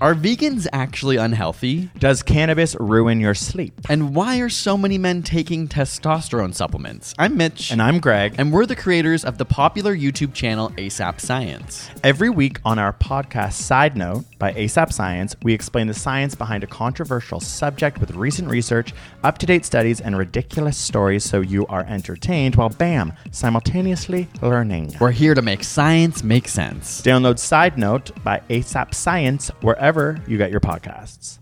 Are vegans actually unhealthy? Does cannabis ruin your sleep? And why are so many men taking testosterone supplements? I'm Mitch. And I'm Greg. And we're the creators of the popular YouTube channel ASAP Science. Every week on our podcast Side Note by ASAP Science, we explain the science behind a controversial subject with recent research, up-to-date studies, and ridiculous stories so you are entertained while, bam, simultaneously learning. We're here to make science make sense. Download Side Note by ASAP Science wherever you get your podcasts.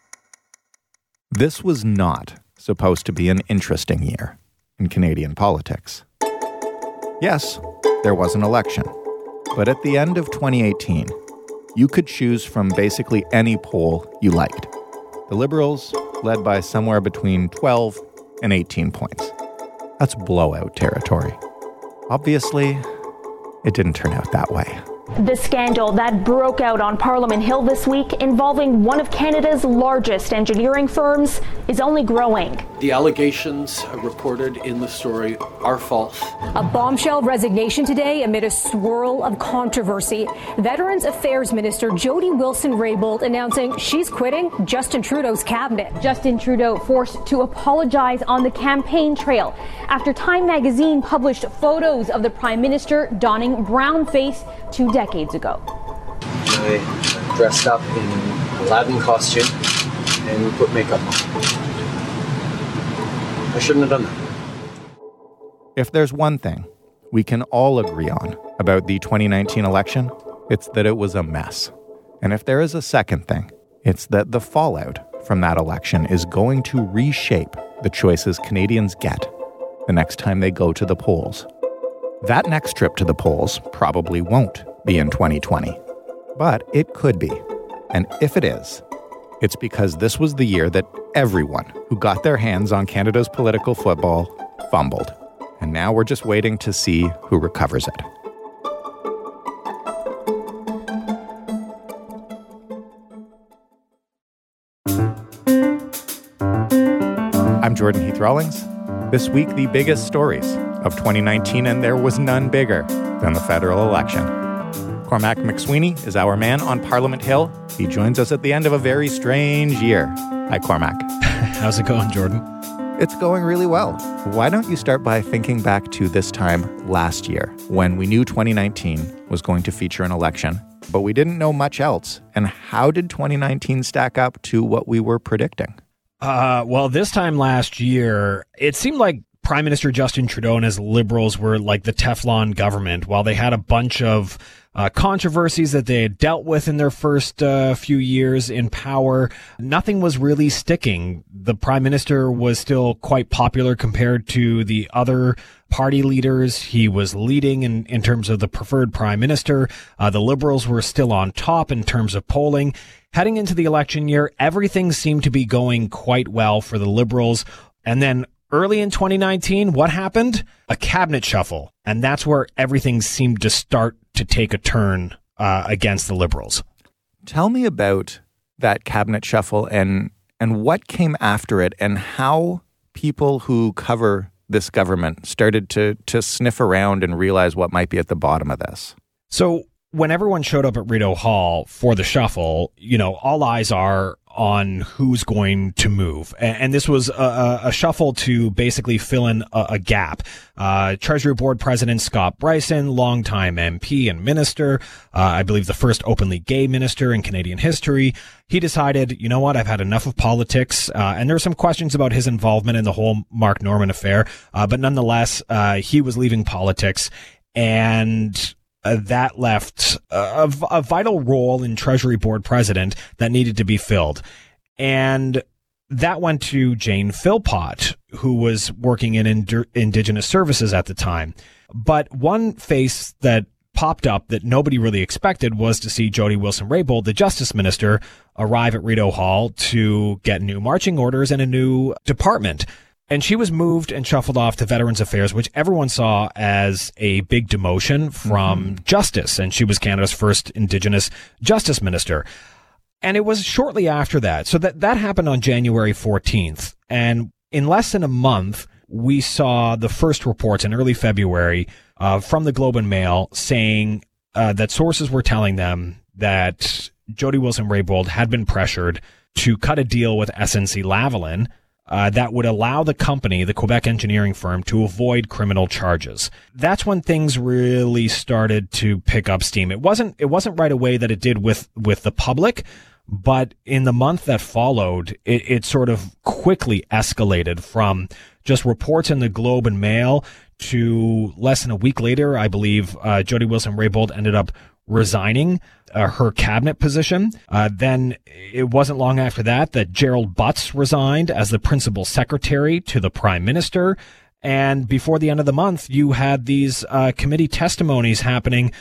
This was not supposed to be an interesting year in Canadian politics. Yes, there was an election, but at the end of 2018, you could choose from basically any poll you liked. The Liberals led by somewhere between 12 and 18 points. That's blowout territory. Obviously, it didn't turn out that way. The scandal that broke out on Parliament Hill this week involving one of Canada's largest engineering firms is only growing. The allegations reported in the story are false. A bombshell resignation today amid a swirl of controversy. Veterans Affairs Minister Jody Wilson-Raybould announcing she's quitting Justin Trudeau's cabinet. Justin Trudeau forced to apologize on the campaign trail after Time magazine published photos of the Prime Minister donning brown face 2 decades ago. I dressed up in Aladdin costume and put makeup on. I shouldn't have done that. If there's one thing we can all agree on about the 2019 election, it's that it was a mess. And if there is a second thing, it's that the fallout from that election is going to reshape the choices Canadians get the next time they go to the polls. That next trip to the polls probably won't be in 2020, but it could be. And if it is, it's because this was the year that everyone who got their hands on Canada's political football fumbled. And now we're just waiting to see who recovers it. I'm Jordan Heath Rawlings. This week, the biggest stories of 2019, and there was none bigger than the federal election. Cormac McSweeney is our man on Parliament Hill. He joins us at the end of a very strange year. Hi, Cormac. How's it going, Jordan? It's going really well. Why don't you start by thinking back to this time last year when we knew 2019 was going to feature an election, but we didn't know much else. And how did 2019 stack up to what we were predicting? Well, this time last year, it seemed like Prime Minister Justin Trudeau and his Liberals were like the Teflon government. While they had a bunch of controversies that they had dealt with in their first few years in power, nothing was really sticking. The Prime Minister was still quite popular compared to the other party leaders. He was leading in terms of the preferred Prime Minister. The Liberals were still on top in terms of polling. Heading into the election year, everything seemed to be going quite well for the Liberals. And then early in 2019, what happened? A cabinet shuffle. And that's where everything seemed to start to take a turn against the Liberals. Tell me about that cabinet shuffle and what came after it and how people who cover this government started to sniff around and realize what might be at the bottom of this. So when everyone showed up at Rideau Hall for the shuffle, all eyes are on who's going to move. And this was a shuffle to basically fill in a gap. Treasury Board President Scott Bryson, longtime MP and minister, I believe the first openly gay minister in Canadian history, he decided, you know what, I've had enough of politics. And there were some questions about his involvement in the whole Mark Norman affair. But nonetheless, he was leaving politics, and that left a vital role in Treasury Board President that needed to be filled. And that went to Jane Philpott, who was working in Indigenous services at the time. But one face that popped up that nobody really expected was to see Jody Wilson-Raybould, the Justice Minister, arrive at Rideau Hall to get new marching orders and a new department. And she was moved and shuffled off to Veterans Affairs, which everyone saw as a big demotion from Justice. And she was Canada's first Indigenous Justice Minister. And it was shortly after that. So that happened on January 14th. And in less than a month, we saw the first reports in early February from the Globe and Mail saying that sources were telling them that Jody Wilson-Raybould had been pressured to cut a deal with SNC-Lavalin that would allow the company, the Quebec engineering firm, to avoid criminal charges. That's when things really started to pick up steam. It wasn't right away that it did with the public, but in the month that followed, it sort of quickly escalated from just reports in the Globe and Mail to less than a week later, I believe, Jody Wilson-Raybould ended up resigning her cabinet position. Then it wasn't long after that Gerald Butts resigned as the principal secretary to the prime minister. And before the end of the month, you had these committee testimonies happening,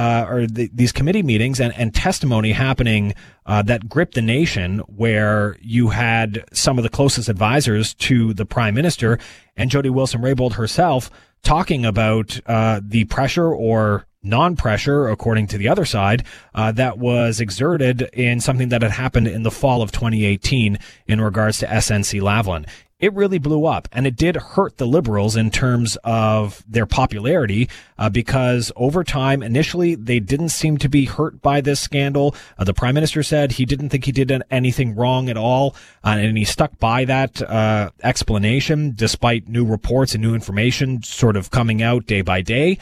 these committee meetings and testimony happening that gripped the nation, where you had some of the closest advisors to the prime minister and Jody Wilson-Raybould herself talking about the pressure or non-pressure, according to the other side, that was exerted in something that had happened in the fall of 2018 in regards to SNC-Lavalin. It really blew up, and it did hurt the Liberals in terms of their popularity, because over time, initially, they didn't seem to be hurt by this scandal. The Prime Minister said he didn't think he did anything wrong at all, and he stuck by that explanation, despite new reports and new information sort of coming out day by day.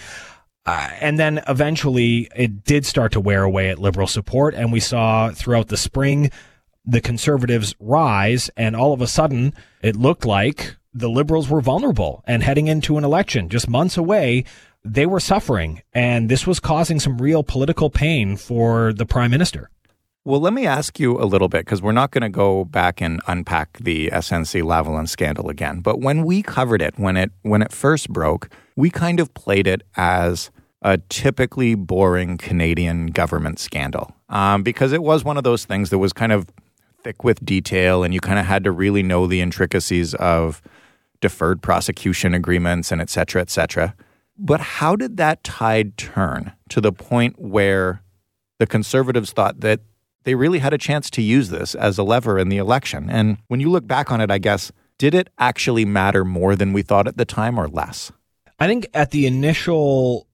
And then eventually, it did start to wear away at Liberal support, and we saw throughout the spring the Conservatives rise, and all of a sudden it looked like the Liberals were vulnerable, and heading into an election just months away, they were suffering, and this was causing some real political pain for the Prime Minister. Well, let me ask you a little bit, because we're not going to go back and unpack the SNC-Lavalin scandal again. But when we covered it, when it first broke, we kind of played it as a typically boring Canadian government scandal, because it was one of those things that was kind of thick with detail, and you kind of had to really know the intricacies of deferred prosecution agreements and et cetera, et cetera. But how did that tide turn to the point where the Conservatives thought that they really had a chance to use this as a lever in the election? And when you look back on it, I guess, did it actually matter more than we thought at the time, or less? I think at the initial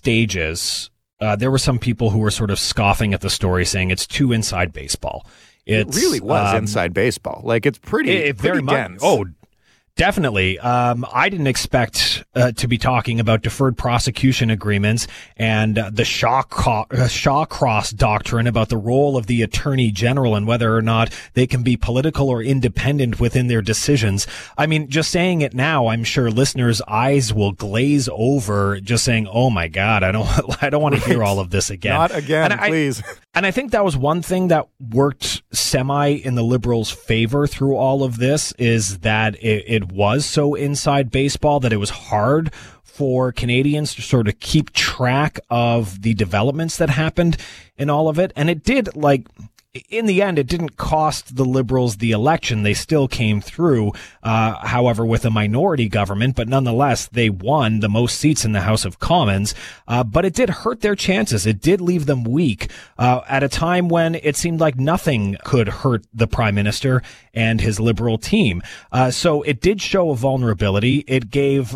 stages, there were some people who were sort of scoffing at the story, saying it's too inside baseball. It really was inside baseball. Like, it's pretty very dense. Oh, definitely. I didn't expect to be talking about deferred prosecution agreements and the Shawcross doctrine about the role of the Attorney General and whether or not they can be political or independent within their decisions. I mean, just saying it now, I'm sure listeners' eyes will glaze over just saying, "Oh my God, I don't want to hear all of this again." Not again, please. And I think that was one thing that worked semi in the Liberals' favor through all of this, is that it was so inside baseball that it was hard for Canadians to sort of keep track of the developments that happened in all of it. And it did, in the end, it didn't cost the Liberals the election. They still came through, however, with a minority government, but nonetheless, they won the most seats in the House of Commons. But it did hurt their chances. It did leave them weak at a time when it seemed like nothing could hurt the Prime Minister and his Liberal team. So it did show a vulnerability. It gave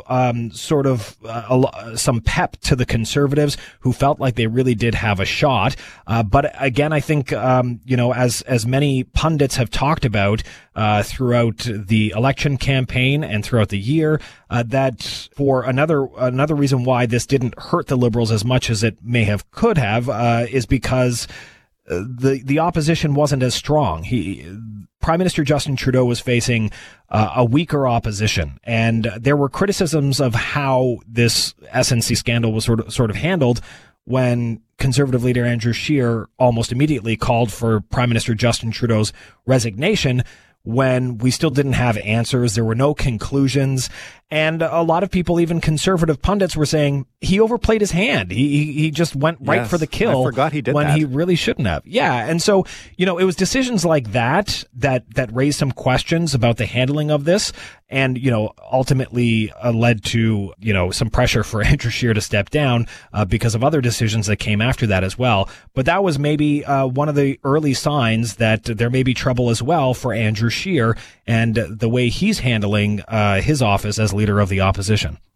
some pep to the Conservatives, who felt like they really did have a shot. But again, I think as many pundits have talked about throughout the election campaign and throughout the year, that for another reason why this didn't hurt the Liberals as much as it could have, is because the opposition wasn't as strong. Prime Minister Justin Trudeau was facing a weaker opposition, and there were criticisms of how this SNC scandal was sort of handled when Conservative leader Andrew Scheer almost immediately called for Prime Minister Justin Trudeau's resignation, when we still didn't have answers. There were no conclusions. And a lot of people, even conservative pundits, were saying he overplayed his hand. He just went right for the kill. I forgot he did when that. He really shouldn't have. Yeah. And so, it was decisions like that raised some questions about the handling of this, and, ultimately led to, some pressure for Andrew Scheer to step down because of other decisions that came after that as well. But that was maybe one of the early signs that there may be trouble as well for Andrew Scheer and the way he's handling his office as leader of the opposition.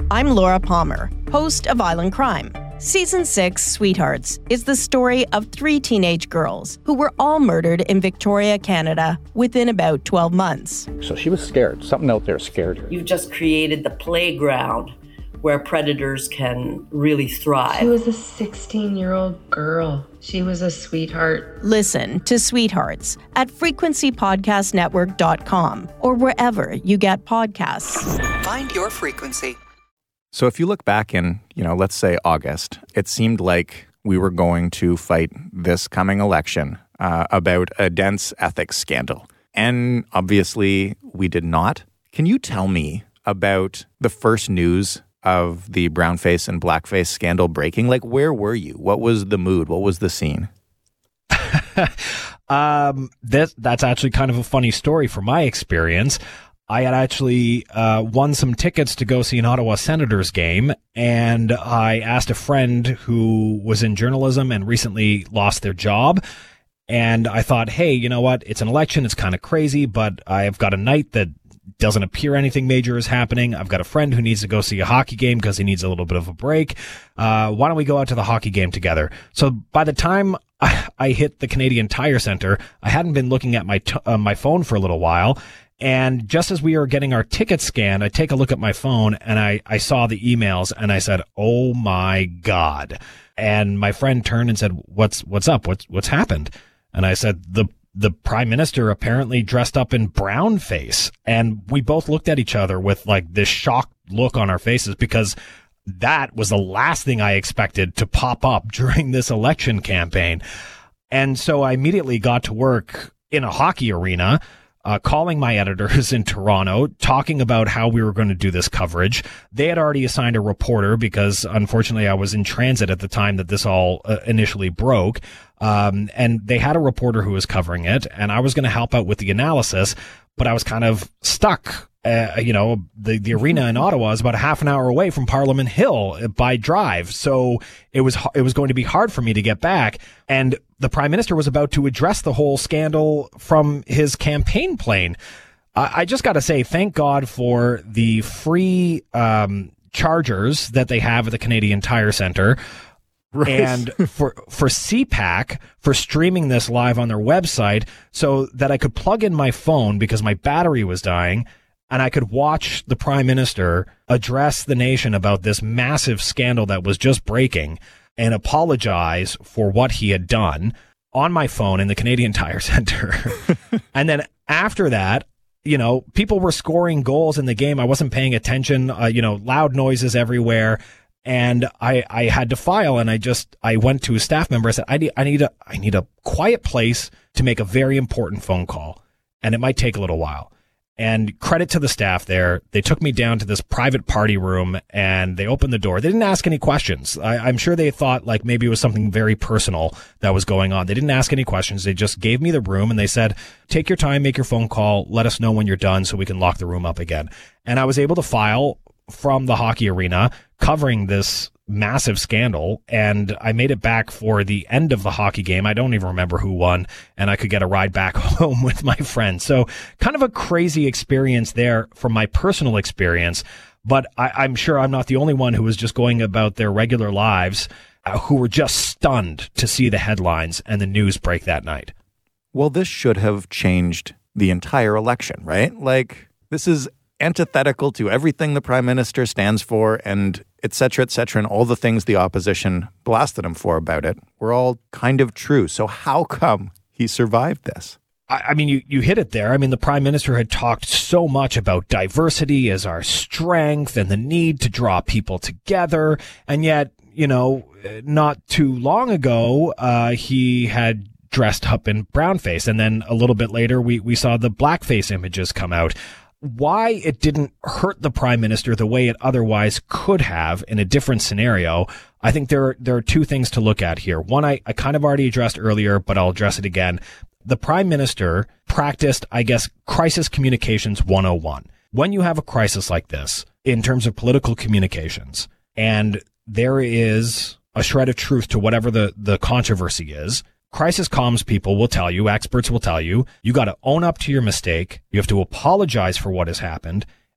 I'm Laura Palmer, host of Island Crime. Season 6, Sweethearts, is the story of 3 teenage girls who were all murdered in Victoria, Canada, within about 12 months. So she was scared. Something out there scared her. You've just created the playground where predators can really thrive. She was a 16-year-old girl. She was a sweetheart. Listen to Sweethearts at frequencypodcastnetwork.com or wherever you get podcasts. Find your frequency. So if you look back in, let's say August, it seemed like we were going to fight this coming election about a dense ethics scandal. And obviously we did not. Can you tell me about the first news of the brownface and blackface scandal breaking? Like, where were you? What was the mood? What was the scene? That's actually kind of a funny story from my experience. I had actually won some tickets to go see an Ottawa Senators game, and I asked a friend who was in journalism and recently lost their job, and I thought, hey, you know what? It's an election. It's kind of crazy, but I've got a night that doesn't appear anything major is happening. I've got a friend who needs to go see a hockey game because he needs a little bit of a break. Why don't we go out to the hockey game together? So by the time I hit the Canadian Tire Center, I hadn't been looking at my phone for a little while. And just as we were getting our ticket scanned, I take a look at my phone and I saw the emails and I said, oh my God. And my friend turned and said, what's up? What's happened? And I said, the prime minister apparently dressed up in brownface. And we both looked at each other with like this shocked look on our faces because that was the last thing I expected to pop up during this election campaign. And so I immediately got to work in a hockey arena, calling my editors in Toronto, talking about how we were going to do this coverage. They had already assigned a reporter because, unfortunately, I was in transit at the time that this all initially broke. And they had a reporter who was covering it, and I was going to help out with the analysis, but I was kind of stuck. The arena in Ottawa is about a half an hour away from Parliament Hill by drive. So it was going to be hard for me to get back. And the prime minister was about to address the whole scandal from his campaign plane. I just got to say, thank God for the free, chargers that they have at the Canadian Tire Center. Right. And for CPAC for streaming this live on their website so that I could plug in my phone because my battery was dying. And I could watch the prime minister address the nation about this massive scandal that was just breaking and apologize for what he had done on my phone in the Canadian Tire Center. And then after that, people were scoring goals in the game. I wasn't paying attention, loud noises everywhere. And I had to file, and I went to a staff member. I said, I need a quiet place to make a very important phone call, and it might take a little while. And credit to the staff there. They took me down to this private party room and they opened the door. They didn't ask any questions. I'm sure they thought like maybe it was something very personal that was going on. They didn't ask any questions. They just gave me the room and they said, take your time, make your phone call. Let us know when you're done so we can lock the room up again. And I was able to file from the hockey arena covering this massive scandal, and I made it back for the end of the hockey game. I don't even remember who won, and I could get a ride back home with my friend. So kind of a crazy experience there from my personal experience, but I'm sure I'm not the only one who was just going about their regular lives who were just stunned to see the headlines and the news break that night. Well, this should have changed the entire election, right? Like, this is antithetical to everything the prime minister stands for, and et cetera, and all the things the opposition blasted him for about it were all kind of true. So how come he survived this? I mean, you hit it there. I mean, the prime minister had talked so much about diversity as our strength and the need to draw people together. And yet, not too long ago, he had dressed up in brownface. And then a little bit later, we saw the blackface images come out. Why it didn't hurt the prime minister the way it otherwise could have in a different scenario, I think there are two things to look at here. One, I kind of already addressed earlier, but I'll address it again. The prime minister practiced, I guess, crisis communications 101. When you have a crisis like this, in terms of political communications, and there is a shred of truth to whatever the controversy is, crisis comms people will tell you, experts will tell you, you got to own up to your mistake. You have to apologize for what has happened.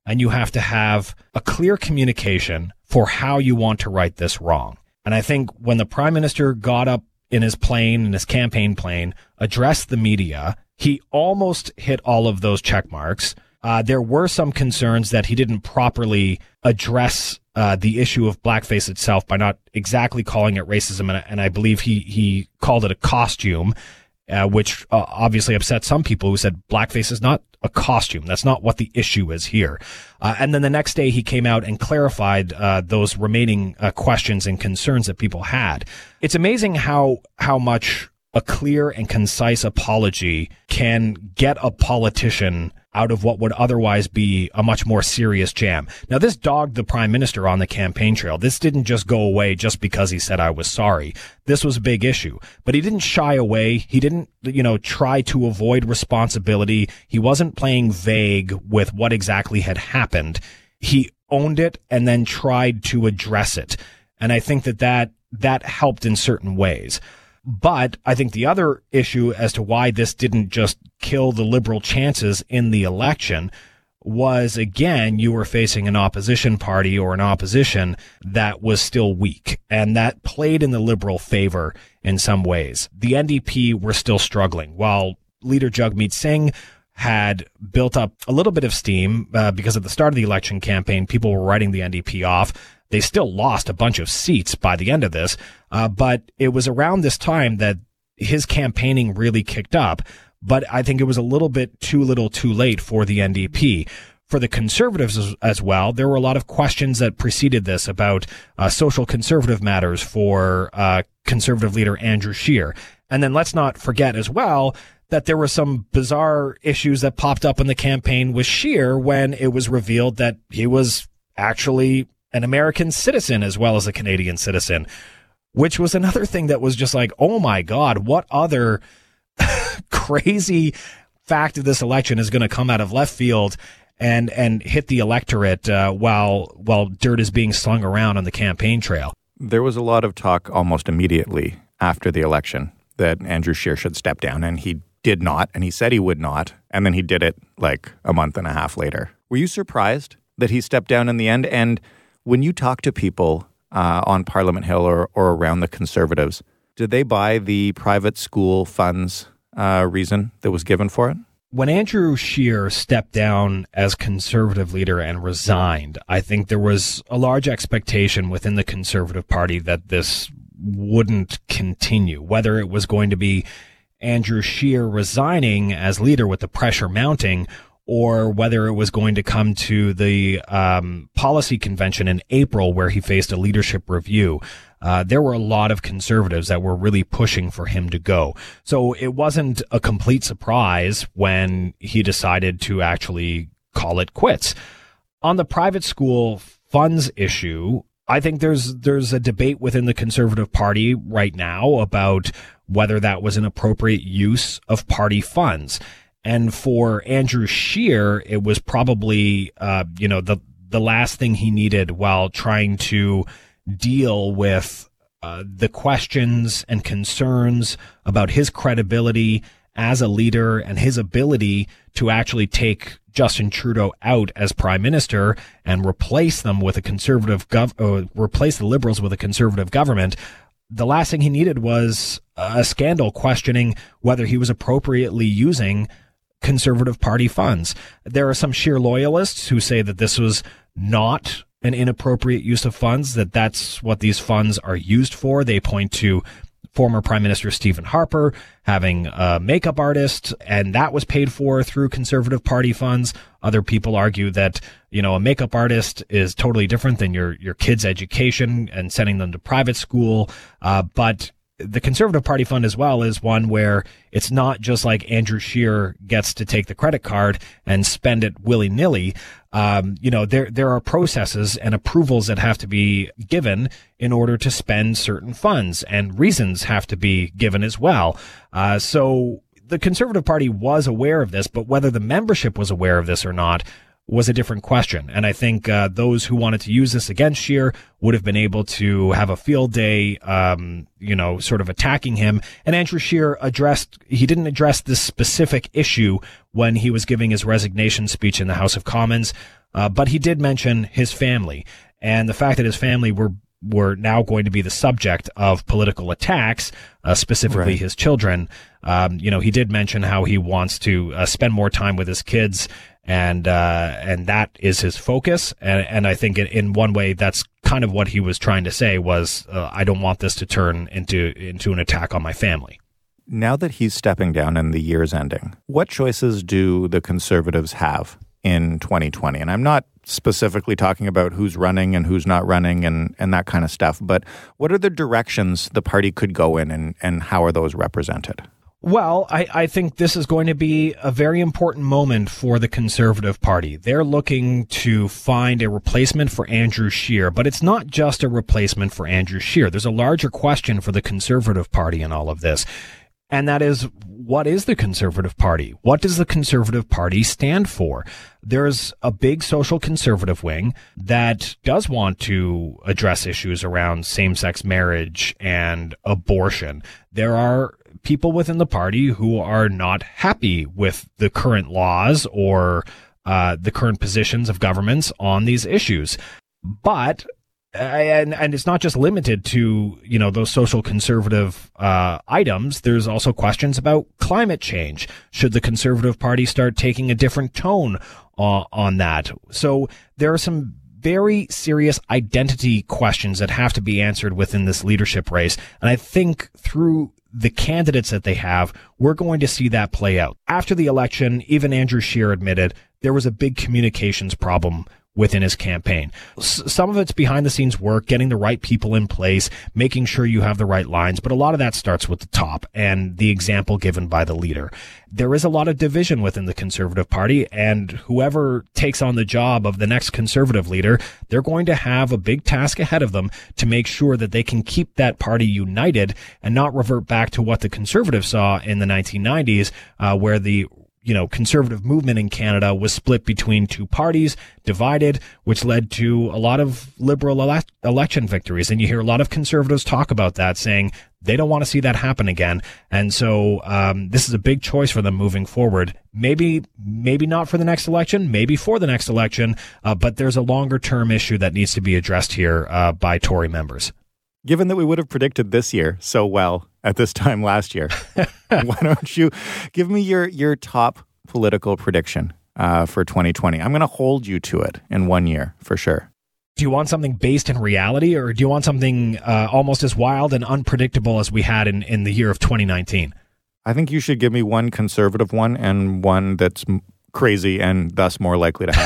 and you have to have a clear communication for how you want to right this wrong. And I think when the Prime Minister got up in his plane, in his campaign plane, addressed the media, he almost hit all of those check marks. There were some concerns that he didn't properly address the issue of blackface itself by not exactly calling it racism, and I believe he called it a costume, which obviously upset some people who said blackface is not a costume. That's not what the issue is here. And then the next day he came out and clarified those remaining questions and concerns that people had. It's amazing how much a clear and concise apology can get a politician out of what would otherwise be a much more serious jam. Now, this dogged the Prime Minister on the campaign trail. This didn't just go away just because he said, I was sorry. This was a big issue. But he didn't shy away. He didn't, try to avoid responsibility. He wasn't playing vague with what exactly had happened. He owned it and then tried to address it. And I think that helped in certain ways. But I think the other issue as to why this didn't just kill the Liberal chances in the election was, again, you were facing an opposition party or an opposition that was still weak, and that played in the Liberal favor in some ways. The NDP were still struggling, while leader Jagmeet Singh had built up a little bit of steam because at the start of the election campaign, people were writing the NDP off. They still lost a bunch of seats by the end of this, but it was around this time that his campaigning really kicked up. But I think it was a little bit too little too late for the NDP. For the Conservatives as well, there were a lot of questions that preceded this about social conservative matters for Conservative leader Andrew Scheer. And then let's not forget as well that there were some bizarre issues that popped up in the campaign with Scheer when it was revealed that he was actually an American citizen as well as a Canadian citizen, which was another thing that was just like, oh my God, what other crazy fact of this election is going to come out of left field and hit the electorate while dirt is being slung around on the campaign trail. There was a lot of talk almost immediately after the election that Andrew Scheer should step down, and he did not, and he said he would not, and then he did it like a month and a half later. Were you surprised that he stepped down in the end? And when you talk to people on Parliament Hill or around the Conservatives, did they buy the private school funds reason that was given for it? When Andrew Scheer stepped down as Conservative leader and resigned, I think there was a large expectation within the Conservative Party that this wouldn't continue, whether it was going to be Andrew Scheer resigning as leader with the pressure mounting, or whether it was going to come to the policy convention in April where he faced a leadership review. There were a lot of Conservatives that were really pushing for him to go. So it wasn't a complete surprise when he decided to actually call it quits. On the private school funds issue, I think there's a debate within the Conservative Party right now about whether that was an appropriate use of party funds. And for Andrew Scheer, it was probably, the last thing he needed while trying to deal with the questions and concerns about his credibility as a leader and his ability to actually take Justin Trudeau out as prime minister and replace them with replace the Liberals with a conservative government. The last thing he needed was a scandal questioning whether he was appropriately using Conservative Party funds. There are some Scheer loyalists who say that this was not an inappropriate use of funds, that that's what these funds are used for. They point to former Prime Minister Stephen Harper having a makeup artist, and that was paid for through Conservative Party funds. Other people argue that, a makeup artist is totally different than your kids' education and sending them to private school. But the Conservative Party fund as well is one where it's not just like Andrew Scheer gets to take the credit card and spend it willy-nilly. There are processes and approvals that have to be given in order to spend certain funds, and reasons have to be given as well. So the Conservative Party was aware of this, but whether the membership was aware of this or not was a different question. And I think those who wanted to use this against Scheer would have been able to have a field day, sort of attacking him. And Andrew Scheer didn't address this specific issue when he was giving his resignation speech in the House of Commons. but he did mention his family and the fact that his family were now going to be the subject of political attacks, specifically his children. He did mention how he wants to spend more time with his kids, and that is his focus. And I think in one way, that's kind of what he was trying to say was, I don't want this to turn into an attack on my family. Now that he's stepping down and the year's ending, what choices do the Conservatives have in 2020? And I'm not specifically talking about who's running and who's not running and that kind of stuff, but what are the directions the party could go in and how are those represented? Well, I think this is going to be a very important moment for the Conservative Party. They're looking to find a replacement for Andrew Scheer, but it's not just a replacement for Andrew Scheer. There's a larger question for the Conservative Party in all of this. And that is, what is the Conservative Party? What does the Conservative Party stand for? There's a big social conservative wing that does want to address issues around same-sex marriage and abortion. There are people within the party who are not happy with the current laws or the current positions of governments on these issues. But and it's not just limited to, those social conservative items. There's also questions about climate change. Should the Conservative Party start taking a different tone on that? So there are some very serious identity questions that have to be answered within this leadership race. And I think through the candidates that they have, we're going to see that play out. After the election, even Andrew Scheer admitted there was a big communications problem within his campaign. Some of it's behind the scenes work, getting the right people in place, making sure you have the right lines, but a lot of that starts with the top and the example given by the leader. There is a lot of division within the Conservative Party, and whoever takes on the job of the next Conservative leader, they're going to have a big task ahead of them to make sure that they can keep that party united and not revert back to what the Conservatives saw in the 1990s, where the conservative movement in Canada was split between two parties, divided, which led to a lot of Liberal election victories. And you hear a lot of Conservatives talk about that, saying they don't want to see that happen again. And so this is a big choice for them moving forward. Maybe not for the next election, maybe for the next election, but there's a longer term issue that needs to be addressed here by Tory members. Given that we would have predicted this year so well at this time last year, why don't you give me your top political prediction for 2020? I'm going to hold you to it in 1 year for sure. Do you want something based in reality, or do you want something almost as wild and unpredictable as we had in the year of 2019? I think you should give me one conservative one and one that's crazy and thus more likely to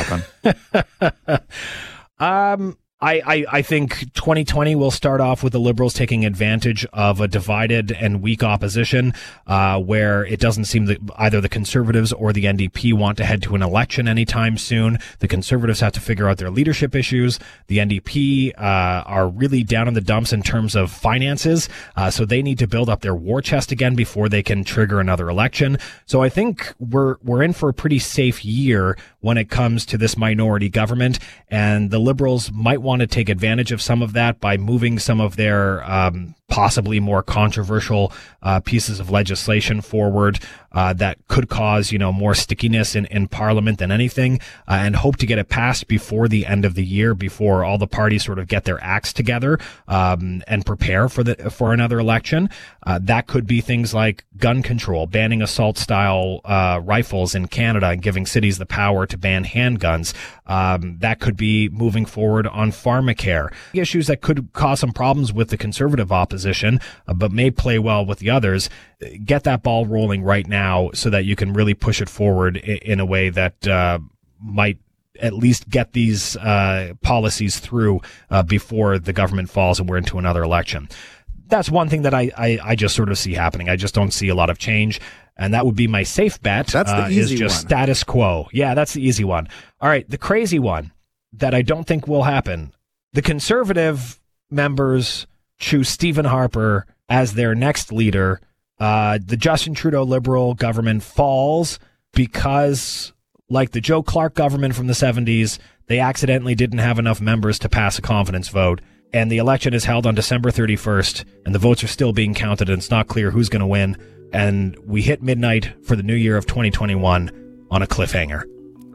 happen. I think 2020 will start off with the Liberals taking advantage of a divided and weak opposition, where it doesn't seem that either the Conservatives or the NDP want to head to an election anytime soon. The Conservatives have to figure out their leadership issues. The NDP are really down in the dumps in terms of finances, so they need to build up their war chest again before they can trigger another election. So I think we're in for a pretty safe year when it comes to this minority government, and the Liberals might want to take advantage of some of that by moving some of their possibly more controversial pieces of legislation forward that could cause, more stickiness in Parliament than anything, and hope to get it passed before the end of the year, before all the parties sort of get their acts together and prepare for another election. That could be things like gun control, banning assault-style rifles in Canada and giving cities the power to ban handguns. That could be moving forward on pharmacare. Issues that could cause some problems with the Conservative opposition, but may play well with the others. Get that ball rolling right now so that you can really push it forward in a way that might at least get these policies through before the government falls and we're into another election. That's one thing that I just sort of see happening. I just don't see a lot of change. And that would be my safe bet. That's the easy is just one. Status quo. Yeah, that's the easy one. All right, the crazy one that I don't think will happen. The Conservative members choose Stephen Harper as their next leader. The Justin Trudeau Liberal government falls because, like the Joe Clark government from the 70s, they accidentally didn't have enough members to pass a confidence vote. And the election is held on December 31st, and the votes are still being counted, and it's not clear who's going to win. And we hit midnight for the new year of 2021 on a cliffhanger.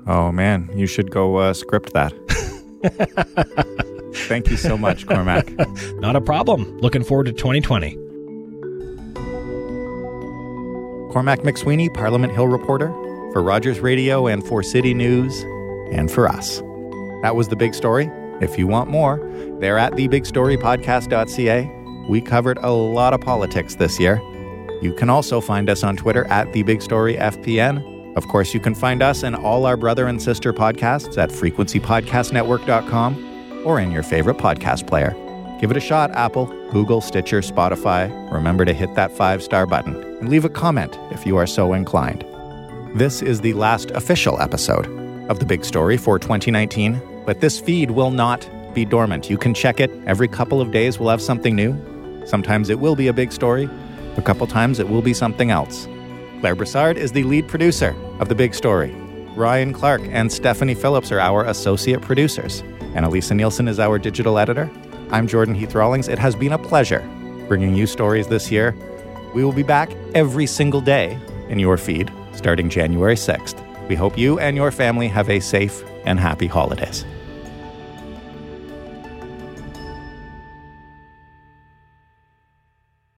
Oh, man, you should go script that. Thank you so much, Cormac. Not a problem. Looking forward to 2020. Cormac McSweeney, Parliament Hill reporter, for Rogers Radio and for City News, and for us. That was The Big Story. If you want more, they're at thebigstorypodcast.ca. We covered a lot of politics this year. You can also find us on Twitter at TheBigStoryFPN. Of course, you can find us and all our brother and sister podcasts at frequencypodcastnetwork.com or in your favorite podcast player. Give it a shot, Apple, Google, Stitcher, Spotify. Remember to hit that 5-star button and leave a comment if you are so inclined. This is the last official episode of The Big Story for 2019, but this feed will not be dormant. You can check it. Every couple of days we'll have something new. Sometimes it will be a big story. A couple times it will be something else. Claire Broussard is the lead producer of The Big Story. Ryan Clark and Stephanie Phillips are our associate producers. And Elisa Nielsen is our digital editor. I'm Jordan Heath Rawlings. It has been a pleasure bringing you stories this year. We will be back every single day in your feed starting January 6th. We hope you and your family have a safe and happy holidays.